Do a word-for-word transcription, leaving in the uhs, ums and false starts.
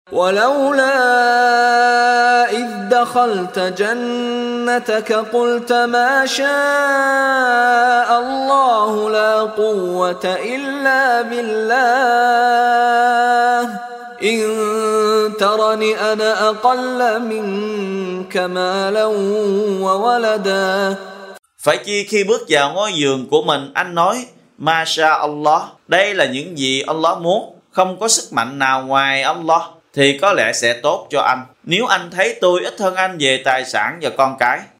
وَلَوْلَا إِذْ دَخَلْتَ جَنَّتَكَ قُلْتَ مَا شَاءَ اللَّهُ لَا قُوَّةَ إِلَّا بِاللَّهِ إِن تَرَنِ أَنَا أَقَلَّ مِنكَ مَالًا وَوَلَدًا. Phải chi khi bước vào ngôi giường của mình, anh nói Masha Allah, đây là những gì Allah muốn, không có sức mạnh nào ngoài Allah, thì có lẽ sẽ tốt cho anh, nếu anh thấy tôi ít hơn anh về tài sản và con cái.